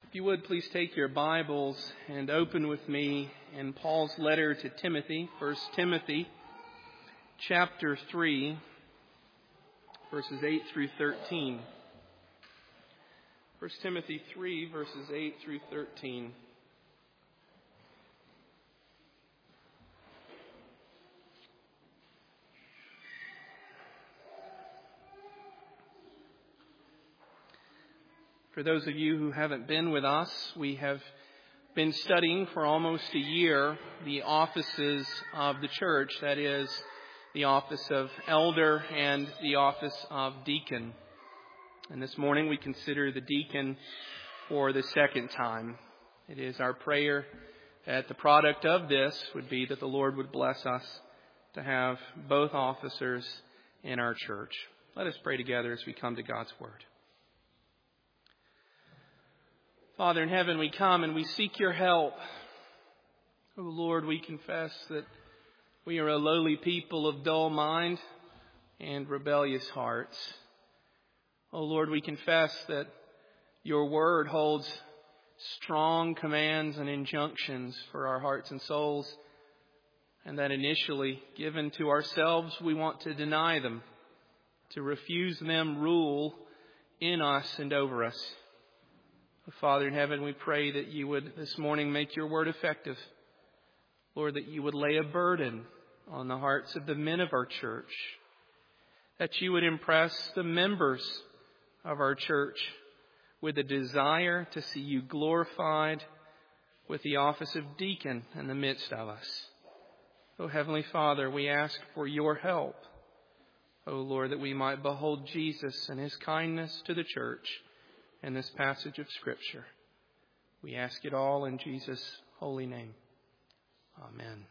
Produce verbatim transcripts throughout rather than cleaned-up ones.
If you would, please take your Bibles and open with me in Paul's letter to Timothy, First Timothy, chapter three, verses eight through thirteen. First Timothy three, verses eight through thirteen. For those of you who haven't been with us, we have been studying for almost a year the offices of the church, that is, the office of elder and the office of deacon. And this morning we consider the deacon for the second time. It is our prayer that the product of this would be that the Lord would bless us to have both officers in our church. Let us pray together as we come to God's Word. Father in heaven, we come and we seek your help. Oh Lord, we confess that we are a lowly people of dull mind and rebellious hearts. Oh Lord, we confess that your word holds strong commands and injunctions for our hearts and souls, and that initially, given to ourselves, we want to deny them, to refuse them rule in us and over us. Father in heaven, we pray that you would this morning make your word effective. Lord, that you would lay a burden on the hearts of the men of our church, that you would impress the members of our church with a desire to see you glorified with the office of deacon in the midst of us. Oh, Heavenly Father, we ask for your help. Oh, Lord, that we might behold Jesus and his kindness to the church in this passage of Scripture. We ask it all in Jesus' holy name. Amen.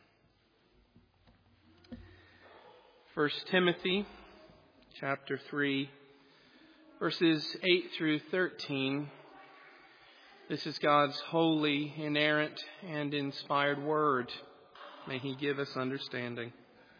First Timothy chapter three, verses eight through thirteen. This is God's holy, inerrant, and inspired word. May he give us understanding.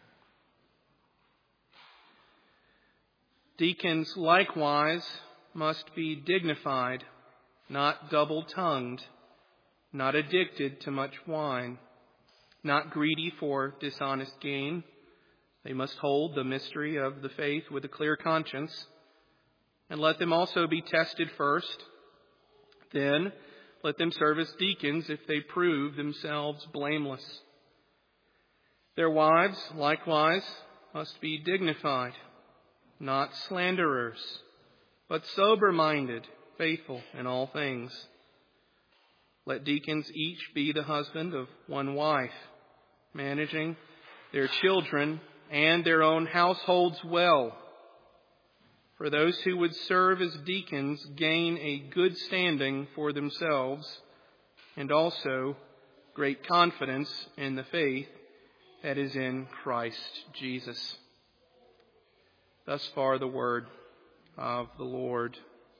Deacons likewise must be dignified, not double-tongued, not addicted to much wine, not greedy for dishonest gain. They must hold the mystery of the faith with a clear conscience, and let them also be tested first. Then let them serve as deacons if they prove themselves blameless. Their wives likewise must be dignified, not slanderers, but sober-minded, faithful in all things. Let deacons each be the husband of one wife, managing their children and their own households well. For those who would serve as deacons gain a good standing for themselves and also great confidence in the faith that is in Christ Jesus. Thus far the word of the Lord.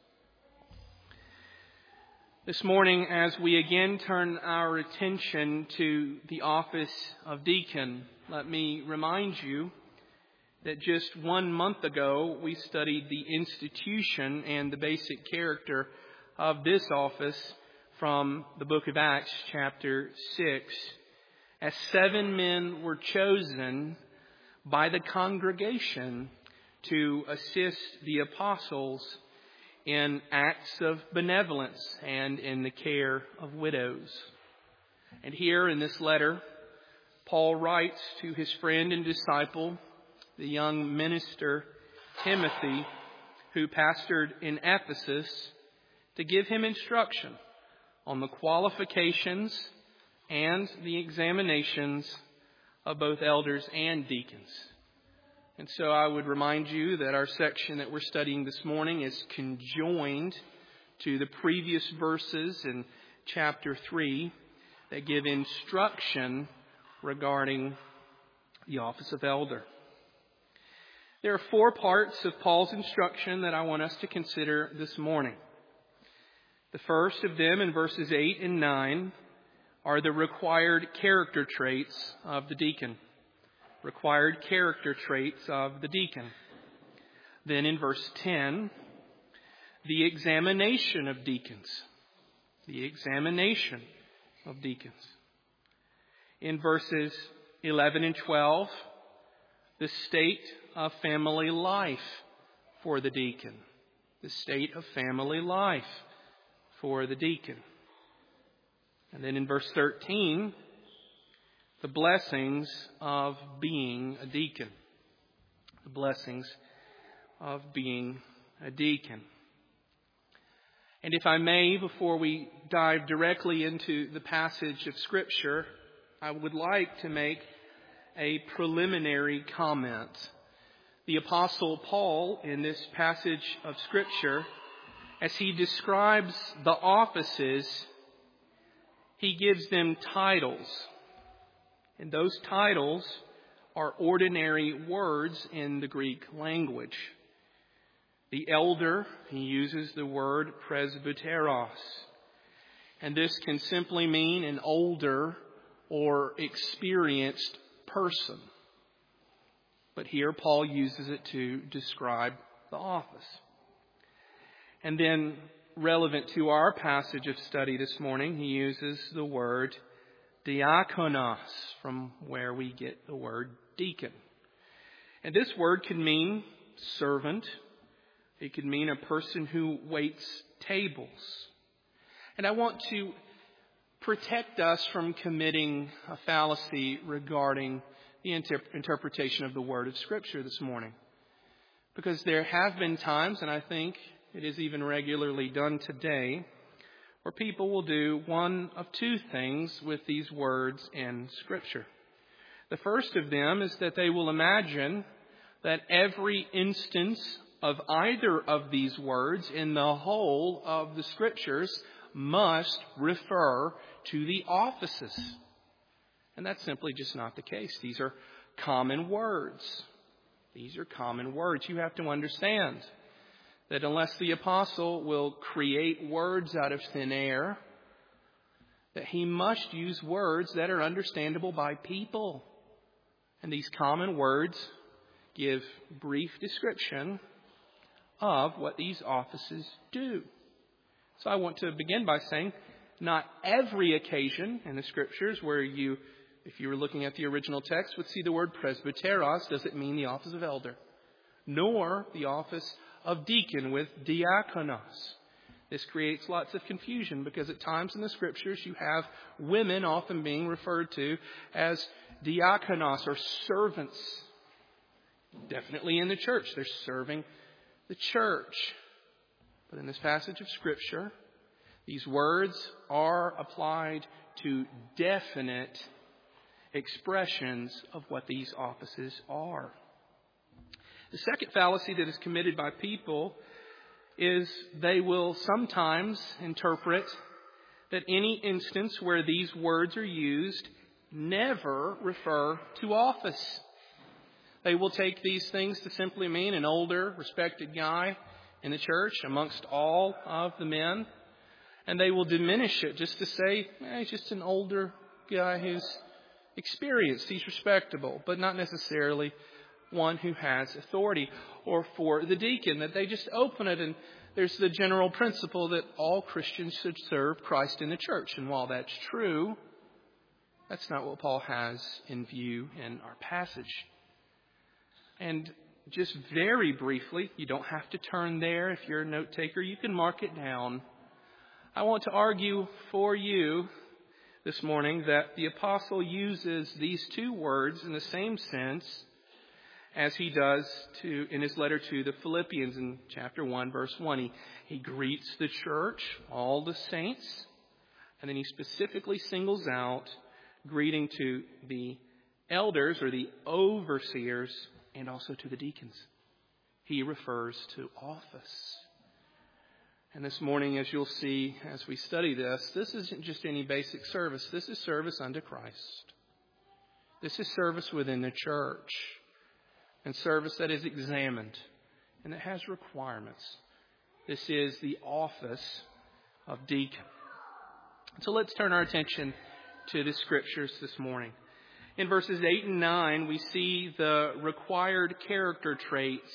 This morning, as we again turn our attention to the office of deacon, let me remind you that just one month ago we studied the institution and the basic character of this office from the book of Acts, chapter six, as seven men were chosen by the congregation to assist the apostles in acts of benevolence and in the care of widows. And here in this letter, Paul writes to his friend and disciple, the young minister Timothy, who pastored in Ephesus, to give him instruction on the qualifications and the examinations of both elders and deacons. And so I would remind you that our section that we're studying this morning is conjoined to the previous verses in chapter three that give instruction regarding the office of elder. There are four parts of Paul's instruction that I want us to consider this morning. The first of them, in verses eight and nine, are the required character traits of the deacon. Required character traits of the deacon. Then in verse ten, the examination of deacons. the examination of deacons. In verses eleven and twelve, the state of family life for the deacon. The state of family life for the deacon. And then in verse thirteen, the blessings of being a deacon. The blessings of being a deacon. And if I may, before we dive directly into the passage of Scripture, I would like to make a preliminary comment. The Apostle Paul, in this passage of Scripture, as he describes the offices, he gives them titles. And those titles are ordinary words in the Greek language. The elder, he uses the word presbyteros. And this can simply mean an older or experienced person. But here Paul uses it to describe the office. And then, relevant to our passage of study this morning, he uses the word diakonos, from where we get the word deacon. And this word can mean servant. It could mean a person who waits tables. And I want to protect us from committing a fallacy regarding the inter- interpretation of the word of Scripture this morning. Because there have been times, and I think it is even regularly done today, where people will do one of two things with these words in Scripture. The first of them is that they will imagine that every instance of either of these words in the whole of the Scriptures must refer to the offices. And that's simply just not the case. These are common words. These are common words. You have to understand that unless the apostle will create words out of thin air, that he must use words that are understandable by people. And these common words give brief description of what these offices do. So I want to begin by saying, not every occasion in the Scriptures where you, if you were looking at the original text, would see the word presbyteros does it mean the office of elder, nor the office of deacon with diakonos. This creates lots of confusion because at times in the Scriptures you have women often being referred to as diakonos or servants. Definitely in the church, they're serving the church. But in this passage of Scripture, these words are applied to definite expressions of what these offices are. The second fallacy that is committed by people is they will sometimes interpret that any instance where these words are used never refer to office. They will take these things to simply mean an older, respected guy in the church amongst all of the men. And they will diminish it just to say, eh, he's just an older guy who's experienced. He's respectable, but not necessarily one who has authority. Or for the deacon, that they just open it and there's the general principle that all Christians should serve Christ in the church. And while that's true, that's not what Paul has in view in our passage. And just very briefly, you don't have to turn there. If you're a note taker, you can mark it down. I want to argue for you this morning that the apostle uses these two words in the same sense as he does to in his letter to the Philippians in chapter one, verse one. He, he greets the church, all the saints, and then he specifically singles out greeting to the elders or the overseers and also to the deacons. He refers to office. And this morning, as you'll see as we study this, this isn't just any basic service. This is service unto Christ. This is service within the church. And service that is examined and that has requirements. This is the office of deacon. So let's turn our attention to the Scriptures this morning. In verses eight and nine, we see the required character traits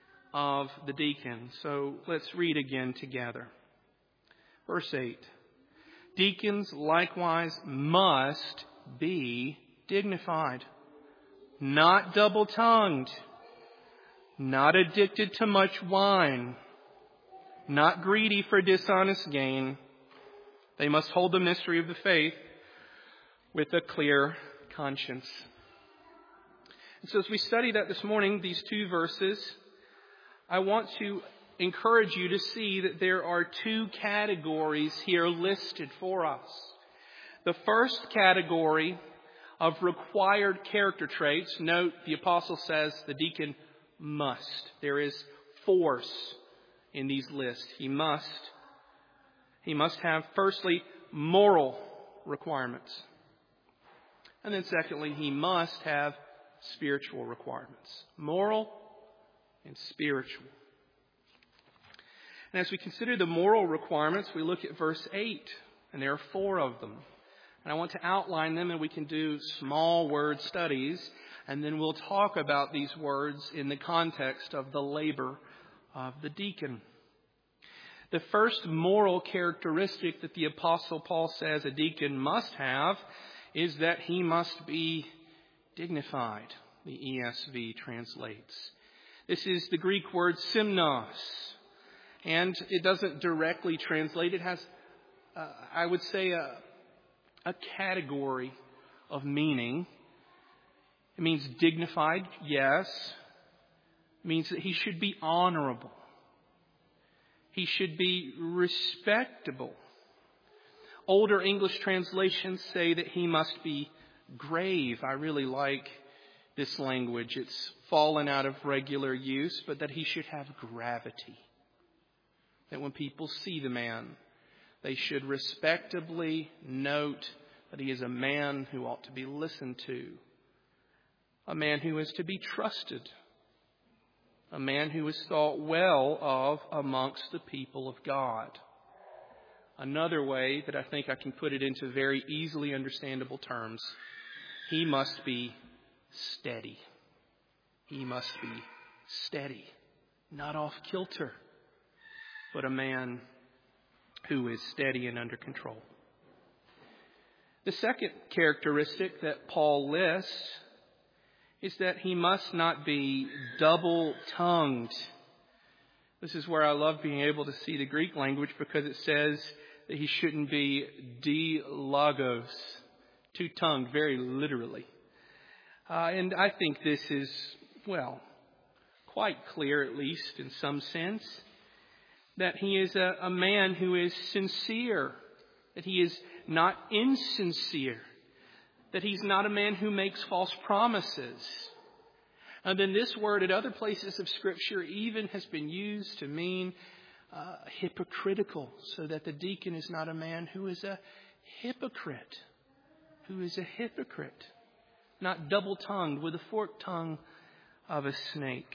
of the deacon. So let's read again together. Verse eight. deacons likewise must be dignified, not double-tongued, not addicted to much wine, not greedy for dishonest gain. They must hold the mystery of the faith with a clear conscience. And so as we study that this morning, these two verses, I want to encourage you to see that there are two categories here listed for us. The first category of required character traits, note the apostle says the deacon must. There is force in these lists. He must. He must have, firstly, moral requirements. And then secondly, he must have spiritual requirements. Moral and spiritual. And as we consider the moral requirements, we look at verse eight. And there are four of them. And I want to outline them, and we can do small word studies. And then we'll talk about these words in the context of the labor of the deacon. The first moral characteristic that the Apostle Paul says a deacon must have is that he must be dignified, the E S V translates. This is the Greek word simnos, and it doesn't directly translate. It has, uh, I would say, a, a category of meaning. It means dignified, yes. It means that he should be honorable. He should be respectable. Older English translations say that he must be grave. I really like this language. It's fallen out of regular use, but that he should have gravity. That when people see the man, they should respectably note that he is a man who ought to be listened to. A man who is to be trusted. A man who is thought well of amongst the people of God. Another way that I think I can put it into very easily understandable terms, he must be steady. He must be steady, not off kilter, but a man who is steady and under control. The second characteristic that Paul lists is that he must not be double-tongued. This is where I love being able to see the Greek language, because it says that he shouldn't be dilogos, two-tongued, very literally. Uh, and I think this is, well, quite clear, at least in some sense, that he is a, a man who is sincere, that he is not insincere, that he's not a man who makes false promises. And then this word at other places of Scripture even has been used to mean uh, hypocritical, so that the deacon is not a man who is a hypocrite, who is a hypocrite, not double-tongued with the forked tongue of a snake.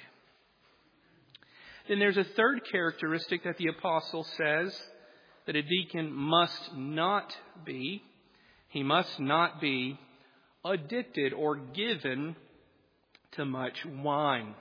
Then there's a third characteristic that the apostle says that a deacon must not be. He must not be addicted or given to much wine.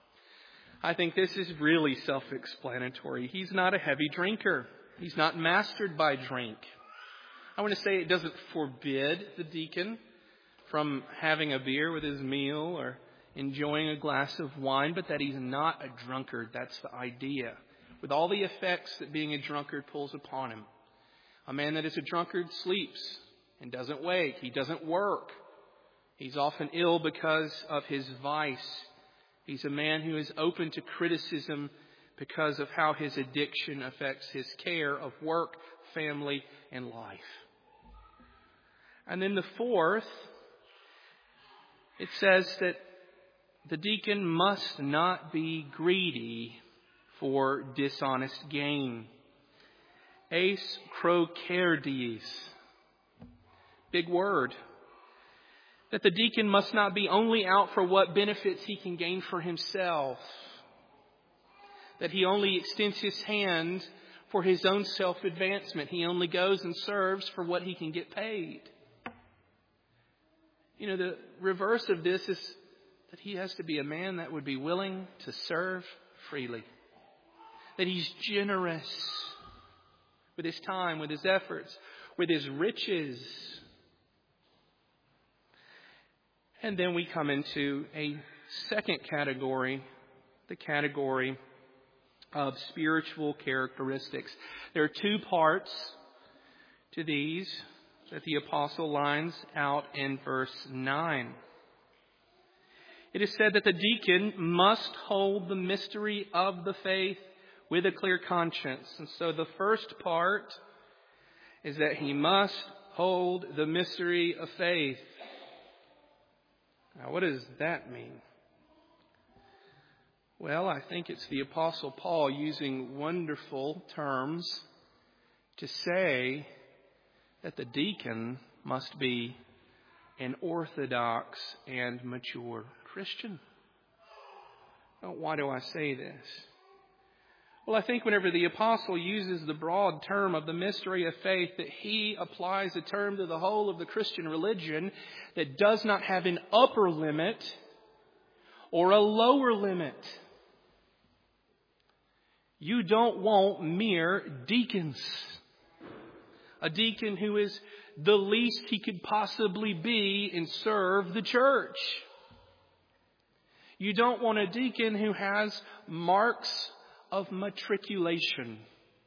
I think this is really self-explanatory. He's not a heavy drinker. He's not mastered by drink. I want to say it doesn't forbid the deacon from having a beer with his meal or enjoying a glass of wine, but that he's not a drunkard. That's the idea. With all the effects that being a drunkard pulls upon him. A man that is a drunkard sleeps and doesn't wake. He doesn't work. He's often ill because of his vice. He's a man who is open to criticism because of how his addiction affects his care of work, family, and life. And then the fourth, it says that the deacon must not be greedy for dishonest gain. Eis krokerdies. Big word. That the deacon must not be only out for what benefits he can gain for himself. That he only extends his hand for his own self-advancement. He only goes and serves for what he can get paid. You know, the reverse of this is that he has to be a man that would be willing to serve freely. That he's generous with his time, with his efforts, with his riches. And then we come into a second category, the category of spiritual characteristics. There are two parts to these that the apostle lines out in verse nine. It is said that the deacon must hold the mystery of the faith with a clear conscience. And so the first part is that he must hold the mystery of faith. Now, what does that mean? Well, I think it's the Apostle Paul using wonderful terms to say that the deacon must be an orthodox and mature Christian. Now, why do I say this? Well, I think whenever the apostle uses the broad term of the mystery of faith, that he applies a term to the whole of the Christian religion that does not have an upper limit or a lower limit. You don't want mere deacons. A deacon who is the least he could possibly be and serve the church. You don't want a deacon who has marks of matriculation.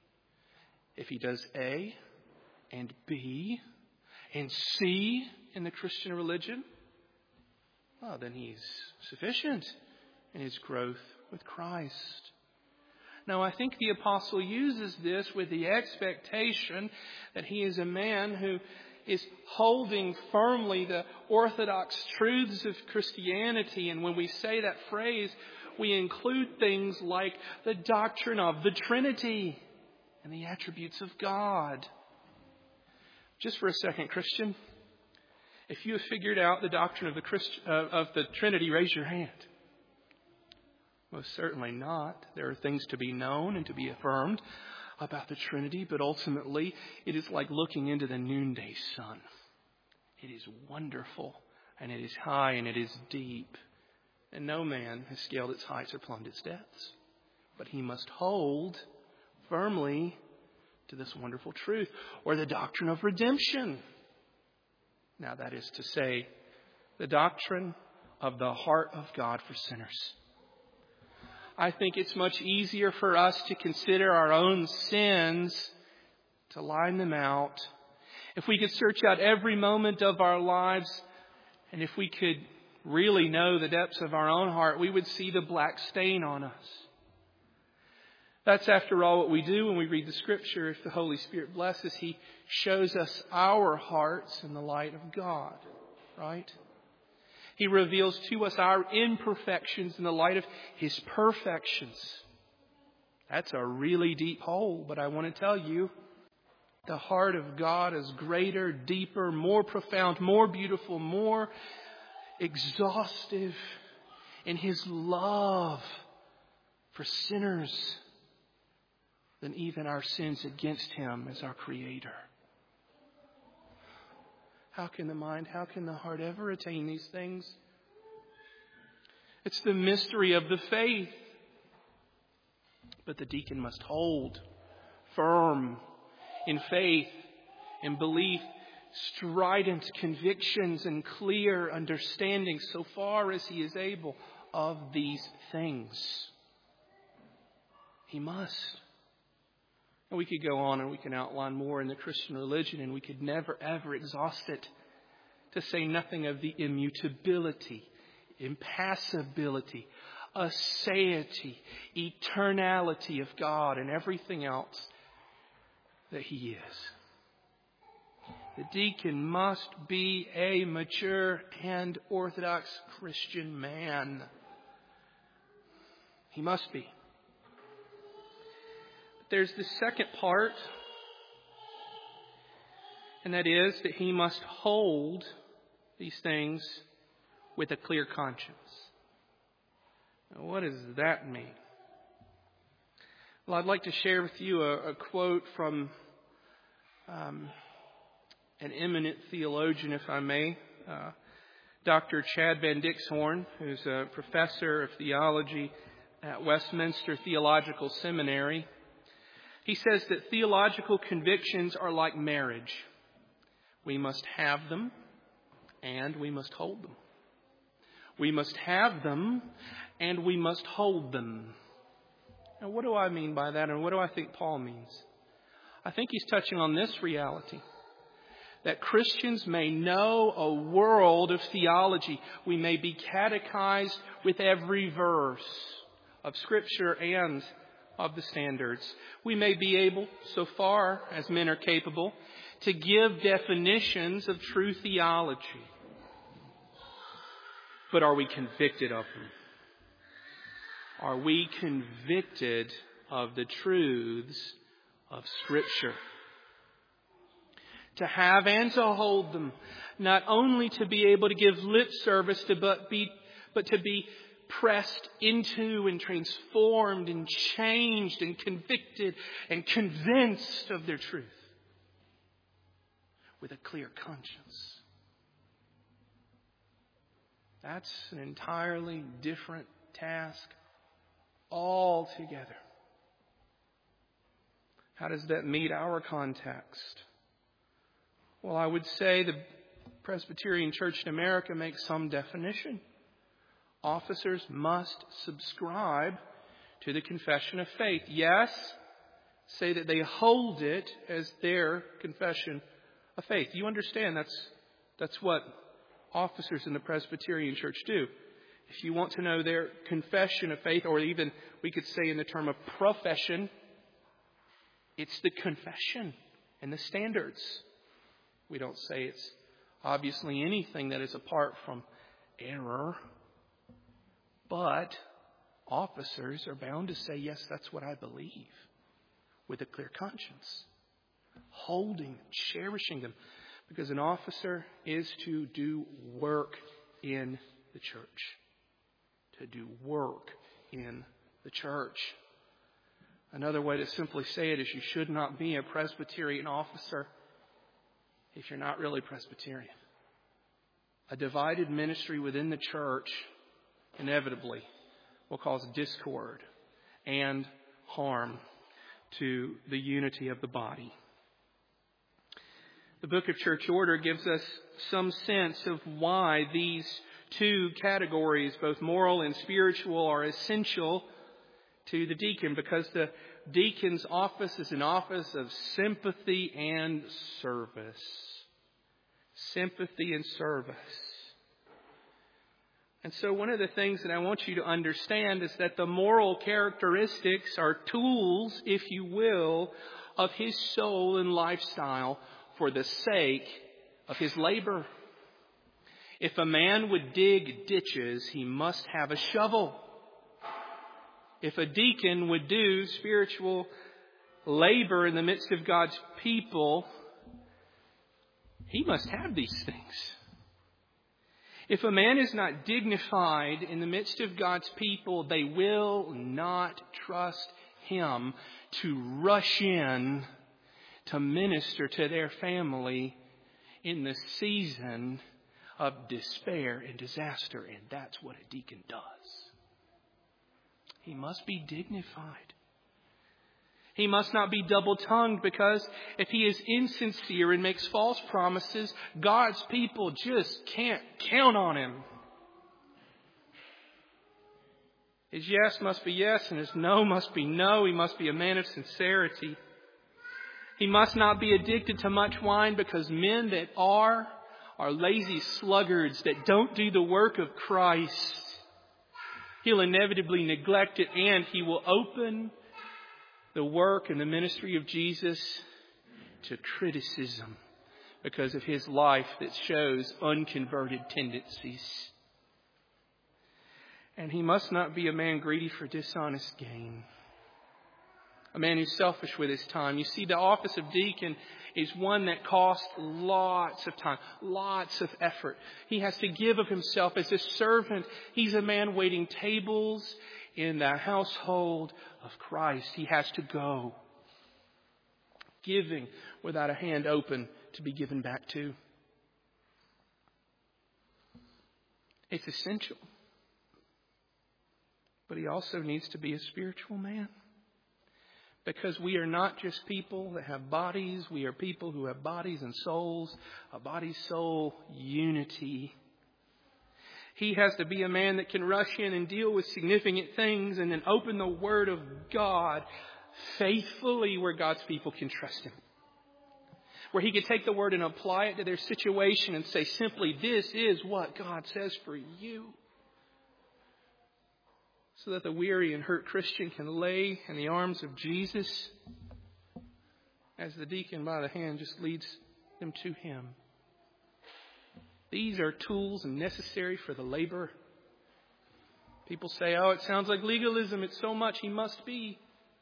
If he does A and B and C in the Christian religion, well, then he's sufficient in his growth with Christ. Now, I think the apostle uses this with the expectation that he is a man who is holding firmly the orthodox truths of Christianity. And when we say that phrase, we include things like the doctrine of the Trinity and the attributes of God. Just for a second, Christian, if you have figured out the doctrine of the Christ, uh, of the Trinity, raise your hand. Most certainly not. There are things to be known and to be affirmed about the Trinity, but ultimately it is like looking into the noonday sun. It is wonderful, and it is high, and it is deep. And no man has scaled its heights or plumbed its depths. But he must hold firmly to this wonderful truth, or the doctrine of redemption. Now, that is to say, the doctrine of the heart of God for sinners. I think it's much easier for us to consider our own sins, to line them out. If we could search out every moment of our lives, and if we could really know the depths of our own heart, we would see the black stain on us. That's, after all, what we do when we read the Scripture. If the Holy Spirit blesses, He shows us our hearts in the light of God, right? He reveals to us our imperfections in the light of His perfections. That's a really deep hole, but I want to tell you, the heart of God is greater, deeper, more profound, more beautiful, more exhaustive in His love for sinners than even our sins against Him as our Creator. How can the mind, how can the heart ever attain these things? It's the mystery of the faith. But the deacon must hold firm in faith, in belief, strident convictions and clear understanding so far as he is able of these things. He must. And we could go on and we can outline more in the Christian religion, and we could never ever exhaust it, to say nothing of the immutability, impassibility, aseity, eternality of God and everything else that He is. The deacon must be a mature and orthodox Christian man. He must be. But there's the second part, and that is that he must hold these things with a clear conscience. Now, what does that mean? Well, I'd like to share with you a, a quote from um, an eminent theologian, if I may, uh, Doctor Chad Van Dixhorn, who's a professor of theology at Westminster Theological Seminary. He says that theological convictions are like marriage. We must have them and we must hold them. We must have them and we must hold them. Now, what do I mean by that, and what do I think Paul means? I think he's touching on this reality, that Christians may know a world of theology. We may be catechized with every verse of Scripture and of the standards. We may be able, so far as men are capable, to give definitions of true theology. But are we convicted of them? Are we convicted of the truths of Scripture? To have and to hold them, not only to be able to give lip service to, but be, but to be pressed into and transformed and changed and convicted and convinced of their truth with a clear conscience. That's an entirely different task altogether. How does that meet our context? Well, I would say the Presbyterian Church in America makes some definition. Officers must subscribe to the confession of faith. Yes, say that they hold it as their confession of faith. You understand that's that's what officers in the Presbyterian Church do. If you want to know their confession of faith, or even we could say in the term of profession, it's the confession and the standards. We don't say it's obviously anything that is apart from error. But officers are bound to say, yes, that's what I believe, with a clear conscience, holding, cherishing them. Because an officer is to do work in the church. To do work in the church. Another way to simply say it is you should not be a Presbyterian officer if you're not really Presbyterian. A divided ministry within the church inevitably will cause discord and harm to the unity of the body. The Book of Church Order gives us some sense of why these two categories, both moral and spiritual, are essential to the deacon, because the deacon's office is an office of sympathy and service. Sympathy and service. And so one of the things that I want you to understand is that the moral characteristics are tools, if you will, of his soul and lifestyle for the sake of his labor. If a man would dig ditches, he must have a shovel. If a deacon would do spiritual labor in the midst of God's people, he must have these things. If a man is not dignified in the midst of God's people, they will not trust him to rush in to minister to their family in the season of despair and disaster. And that's what a deacon does. He must be dignified. He must not be double-tongued, because if he is insincere and makes false promises, God's people just can't count on him. His yes must be yes and his no must be no. He must be a man of sincerity. He must not be addicted to much wine, because men that are, are lazy sluggards that don't do the work of Christ. He'll inevitably neglect it, and he will open the work and the ministry of Jesus to criticism because of his life that shows unconverted tendencies. And he must not be a man greedy for dishonest gain. A man who's selfish with his time. You see, the office of deacon is one that costs lots of time, lots of effort. He has to give of himself as a servant. He's a man waiting tables in the household of Christ. He has to go, giving without a hand open to be given back to. It's essential. But he also needs to be a spiritual man. Because we are not just people that have bodies. We are people who have bodies and souls. A body-soul unity. He has to be a man that can rush in and deal with significant things and then open the Word of God faithfully where God's people can trust Him. Where he could take the Word and apply it to their situation and say simply, this is what God says for you. So that the weary and hurt Christian can lay in the arms of Jesus as the deacon by the hand just leads them to Him. These are tools necessary for the labor. People say, oh, it sounds like legalism. It's so much. He must be.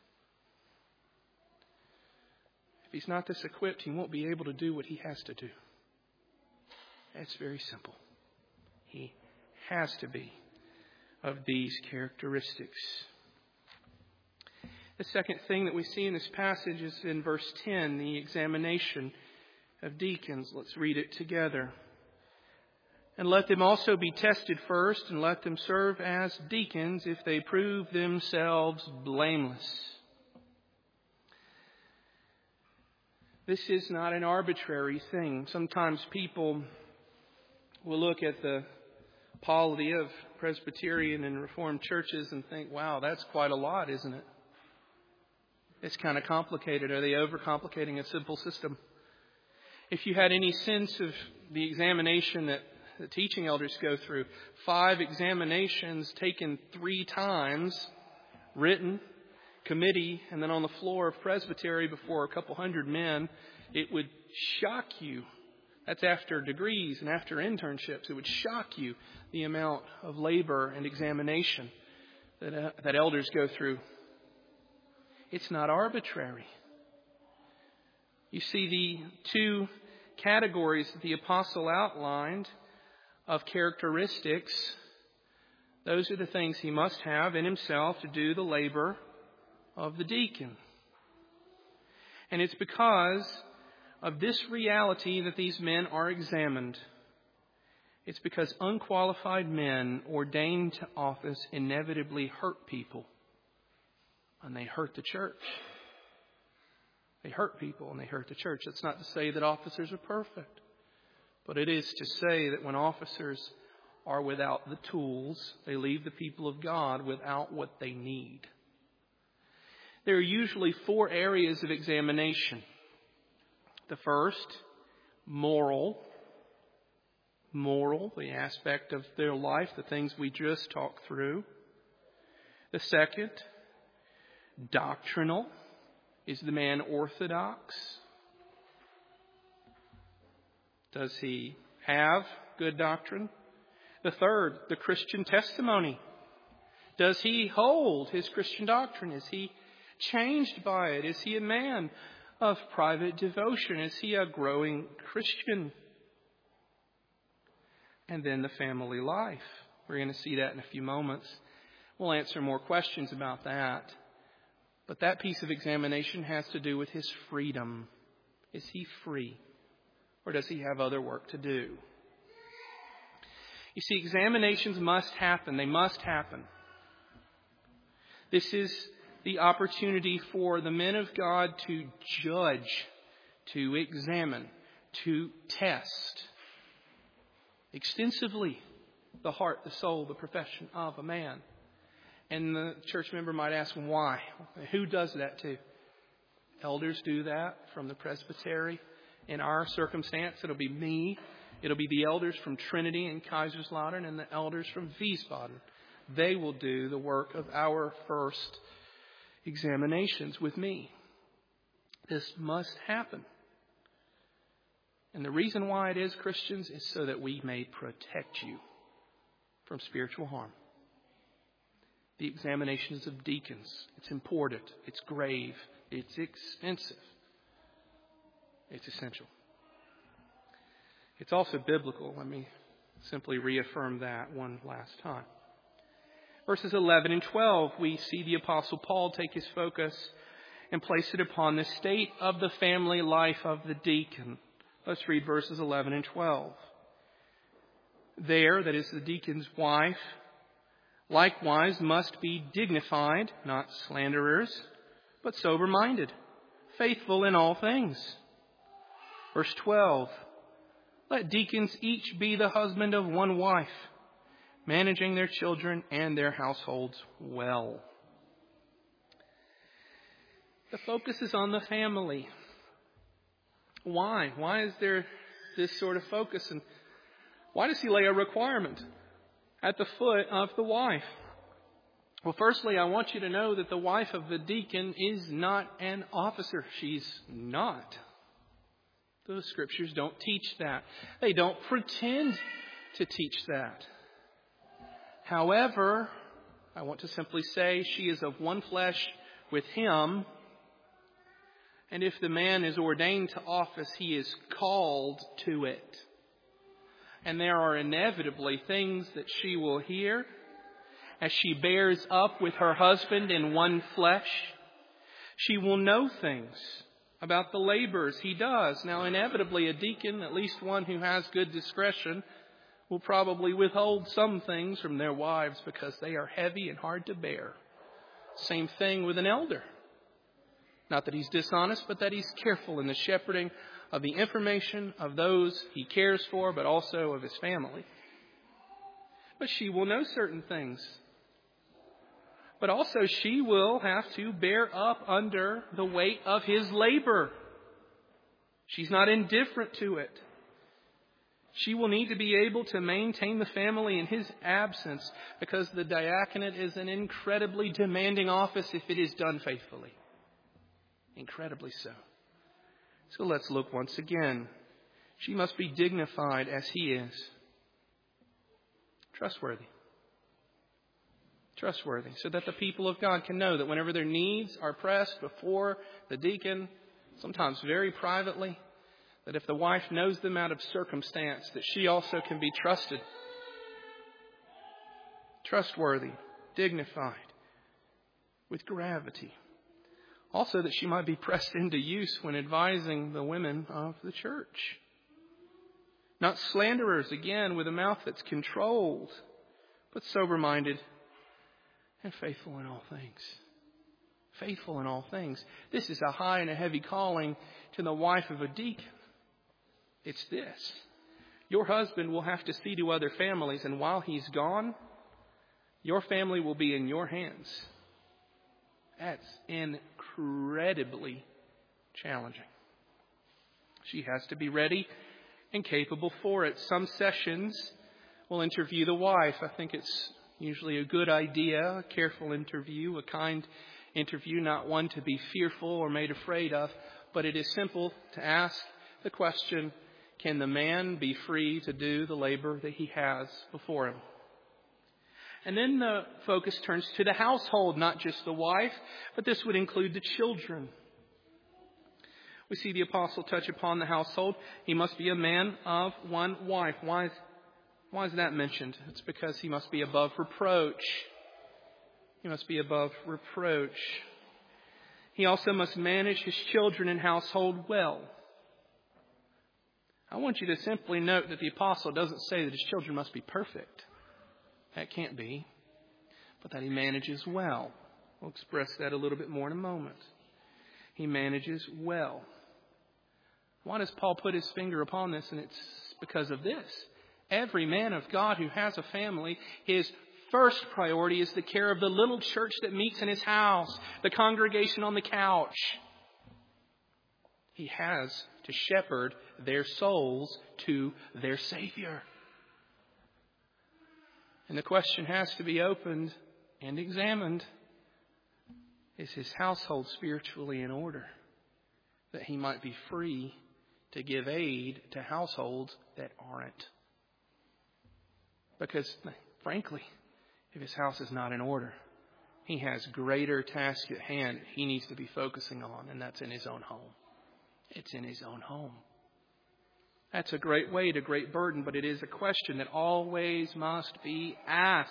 If he's not this equipped, he won't be able to do what he has to do. It's very simple. He has to be of these characteristics. The second thing that we see in this passage is in verse ten, the examination of deacons. Let's read it together. And let them also be tested first, and let them serve as deacons if they prove themselves blameless. This is not an arbitrary thing. Sometimes people will look at the polity of Presbyterian and Reformed churches and think, wow, that's quite a lot, isn't it? It's kind of complicated. Are they overcomplicating a simple system? If you had any sense of the examination that the teaching elders go through, five examinations taken three times, written, committee, and then on the floor of presbytery before a couple hundred men, it would shock you. That's after degrees and after internships. It would shock you the amount of labor and examination that, uh, that elders go through. It's not arbitrary. You see, the two categories that the apostle outlined of characteristics, those are the things he must have in himself to do the labor of the deacon. And it's because of this reality that these men are examined. It's because unqualified men ordained to office inevitably hurt people. And they hurt the church. They hurt people and they hurt the church. That's not to say that officers are perfect. But it is to say that when officers are without the tools, they leave the people of God without what they need. There are usually four areas of examination. The first, moral. Moral, the aspect of their life, the things we just talked through. The second, doctrinal. Is the man orthodox? Does he have good doctrine? The third, the Christian testimony. Does he hold his Christian doctrine? Is he changed by it? Is he a man of private devotion? Is he a growing Christian? And then the family life. We're going to see that in a few moments. We'll answer more questions about that. But that piece of examination has to do with his freedom. Is he free? Or does he have other work to do? You see, examinations must happen. They must happen. This is the opportunity for the men of God to judge, to examine, to test extensively the heart, the soul, the profession of a man. And the church member might ask, why? Who does that to? Elders do that from the presbytery. In our circumstance, it'll be me. It'll be the elders from Trinity and Kaiserslautern and the elders from Wiesbaden. They will do the work of our first examinations with me. This must happen. And the reason why it is, Christians, is so that we may protect you from spiritual harm. The examinations of deacons. It's important. It's grave. It's expensive. It's essential. It's also biblical. Let me simply reaffirm that one last time. Verses eleven and twelve, we see the Apostle Paul take his focus and place it upon the state of the family life of the deacon. Let's read verses eleven and twelve. There, that is the deacon's wife, likewise must be dignified, not slanderers, but sober-minded, faithful in all things. Verse twelve, let deacons each be the husband of one wife, managing their children and their households well. The focus is on the family. Why? Why is there this sort of focus? And why does he lay a requirement at the foot of the wife? Well, firstly, I want you to know that the wife of the deacon is not an officer. She's not. The Scriptures don't teach that. They don't pretend to teach that. However, I want to simply say she is of one flesh with him. And if the man is ordained to office, he is called to it. And there are inevitably things that she will hear as she bears up with her husband in one flesh. She will know things about the labors he does. Now, inevitably, a deacon, at least one who has good discretion, will probably withhold some things from their wives because they are heavy and hard to bear. Same thing with an elder. Not that he's dishonest, but that he's careful in the shepherding of the information of those he cares for, but also of his family. But she will know certain things. But also she will have to bear up under the weight of his labor. She's not indifferent to it. She will need to be able to maintain the family in his absence because the diaconate is an incredibly demanding office if it is done faithfully. Incredibly so. So let's look once again. She must be dignified as he is. Trustworthy. Trustworthy. So that the people of God can know that whenever their needs are pressed before the deacon, sometimes very privately, that if the wife knows them out of circumstance, that she also can be trusted. Trustworthy. Dignified. With gravity. Also that she might be pressed into use when advising the women of the church. Not slanderers, again, with a mouth that's controlled, but sober-minded and faithful in all things. Faithful in all things. This is a high and a heavy calling to the wife of a deacon. It's this. Your husband will have to see to other families, and while he's gone, your family will be in your hands. That's incredibly challenging. She has to be ready and capable for it. Some sessions will interview the wife. I think it's usually a good idea, a careful interview, a kind interview, not one to be fearful or made afraid of, but it is simple to ask the question, can the man be free to do the labor that he has before him? And then the focus turns to the household, not just the wife, but this would include the children. We see the apostle touch upon the household. He must be a man of one wife. Why is, why is that mentioned? It's because he must be above reproach. He must be above reproach. He also must manage his children and household well. I want you to simply note that the apostle doesn't say that his children must be perfect. That can't be. But that he manages well. We'll express that a little bit more in a moment. He manages well. Why does Paul put his finger upon this? And it's because of this. Every man of God who has a family, his first priority is the care of the little church that meets in his house, the congregation on the couch. He has to shepherd their souls to their Savior. And the question has to be opened and examined. Is his household spiritually in order? That he might be free to give aid to households that aren't. Because, frankly, if his house is not in order, he has greater tasks at hand he needs to be focusing on, and that's in his own home. It's in his own home. That's a great weight, a great burden, but it is a question that always must be asked.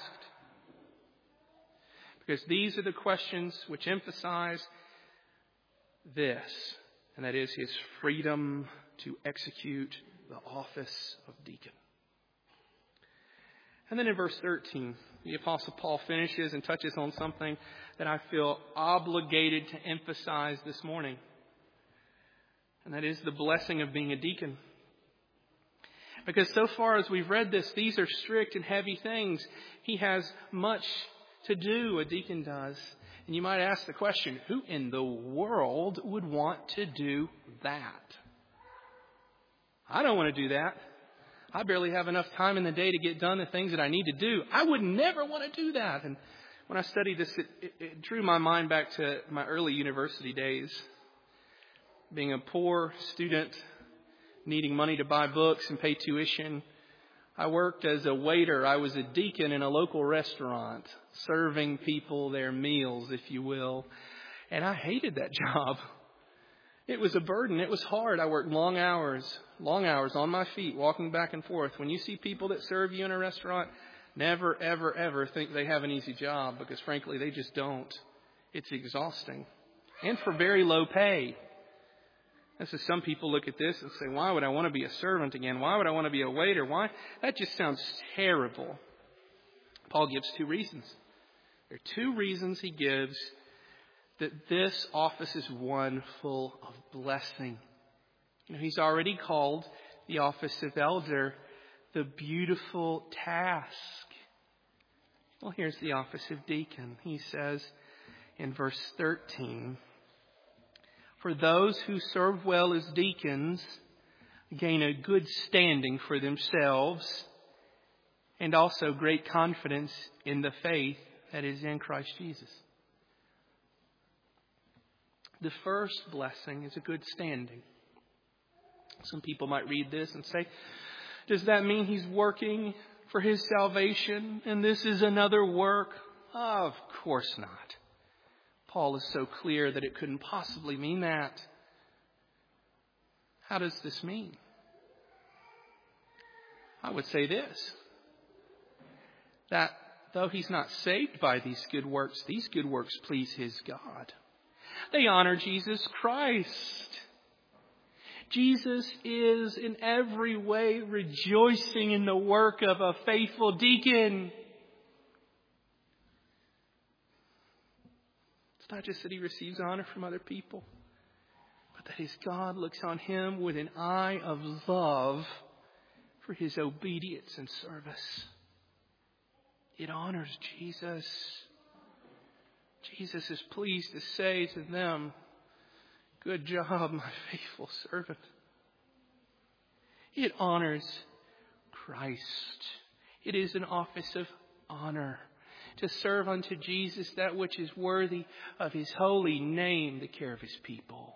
Because these are the questions which emphasize this, and that is his freedom to execute the office of deacon. And then in verse thirteen, the Apostle Paul finishes and touches on something that I feel obligated to emphasize this morning. And that is the blessing of being a deacon. Because so far as we've read this, these are strict and heavy things. He has much to do, a deacon does. And you might ask the question, who in the world would want to do that? I don't want to do that. I barely have enough time in the day to get done the things that I need to do. I would never want to do that. And when I studied this, it, it, it drew my mind back to my early university days. Being a poor student, needing money to buy books and pay tuition. I worked as a waiter. I was a deacon in a local restaurant, serving people their meals, if you will. And I hated that job. It was a burden. It was hard. I worked long hours, long hours on my feet, walking back and forth. When you see people that serve you in a restaurant, never, ever, ever think they have an easy job, because frankly, they just don't. It's exhausting. And for very low pay. And so some people look at this and say, why would I want to be a servant again? Why would I want to be a waiter? Why? That just sounds terrible. Paul gives two reasons. There are two reasons he gives that this office is one full of blessing. You know, he's already called the office of elder the beautiful task. Well, here's the office of deacon. He says in verse thirteen, for those who serve well as deacons gain a good standing for themselves and also great confidence in the faith that is in Christ Jesus. The first blessing is a good standing. Some people might read this and say, does that mean he's working for his salvation and this is another work? Of course not. Paul is so clear that it couldn't possibly mean that. How does this mean? I would say this, that though he's not saved by these good works, these good works please his God. They honor Jesus Christ. Jesus is in every way rejoicing in the work of a faithful deacon. It's not just that he receives honor from other people, but that his God looks on him with an eye of love for his obedience and service. It honors Jesus. Jesus is pleased to say to them, good job, my faithful servant. It honors Christ. It is an office of honor to serve unto Jesus that which is worthy of his holy name, the care of his people.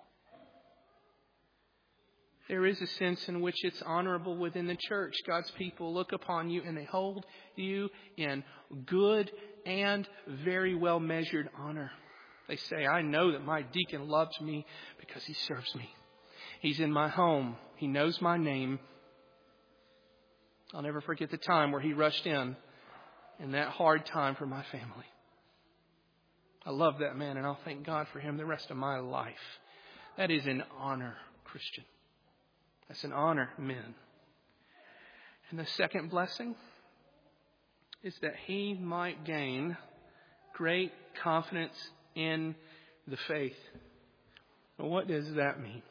There is a sense in which it's honorable within the church. God's people look upon you and they hold you in good and very well measured honor. They say, I know that my deacon loves me because he serves me. He's in my home. He knows my name. I'll never forget the time where he rushed in in that hard time for my family. I love that man and I'll thank God for him the rest of my life. That is an honor, Christian. That's an honor, men. And the second blessing is that he might gain great confidence in the faith. Well, what does that mean?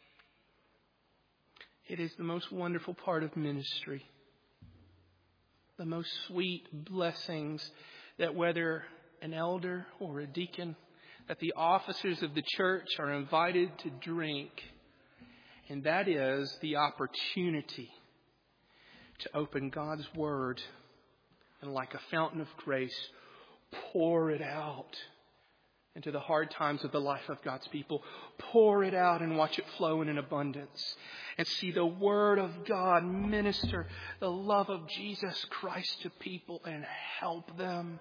It is the most wonderful part of ministry. The most sweet blessings that whether an elder or a deacon, that the officers of the church are invited to drink. And that is the opportunity to open God's Word and like a fountain of grace, pour it out into the hard times of the life of God's people. Pour it out and watch it flow in an abundance. And see the Word of God minister the love of Jesus Christ to people and help them.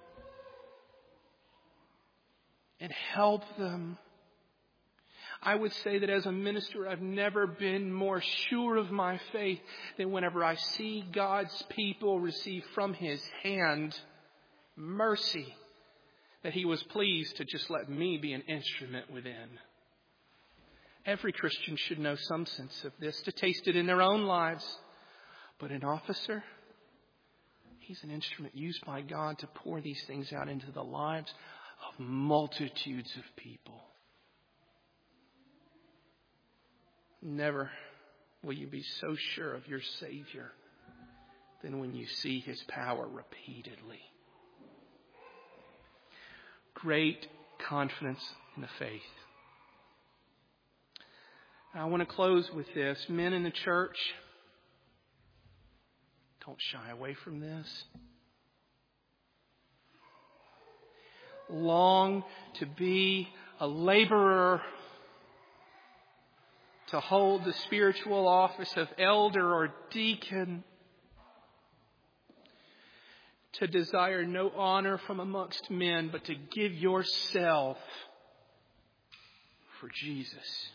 And help them. I would say that as a minister, I've never been more sure of my faith than whenever I see God's people receive from His hand mercy, that He was pleased to just let me be an instrument within. Every Christian should know some sense of this, to taste it in their own lives. But an officer, He's an instrument used by God to pour these things out into the lives of multitudes of people. Never will you be so sure of your Savior than when you see His power repeatedly. Great confidence in the faith. I want to close with this. Men in the church, don't shy away from this. Long to be a laborer, to hold the spiritual office of elder or deacon, to desire no honor from amongst men, but to give yourself for Jesus.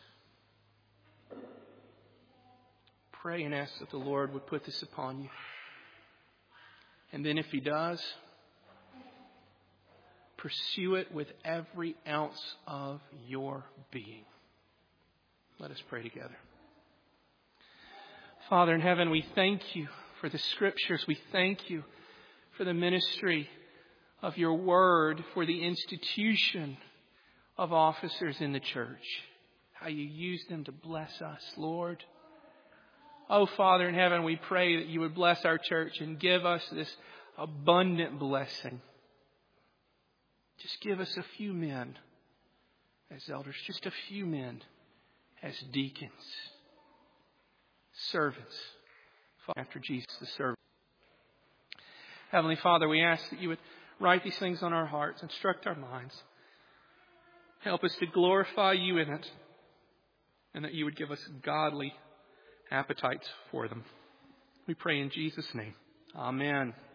Pray and ask that the Lord would put this upon you. And then if He does, pursue it with every ounce of your being. Let us pray together. Father in heaven, we thank You for the Scriptures. We thank You for the ministry of Your Word, for the institution of officers in the church. How You use them to bless us, Lord. Oh, Father in heaven, we pray that You would bless our church and give us this abundant blessing. Just give us a few men as elders, just a few men as deacons, servants, after Jesus the servant. Heavenly Father, we ask that You would write these things on our hearts, instruct our minds. Help us to glorify You in it, and that You would give us godly appetites for them. We pray in Jesus' name. Amen.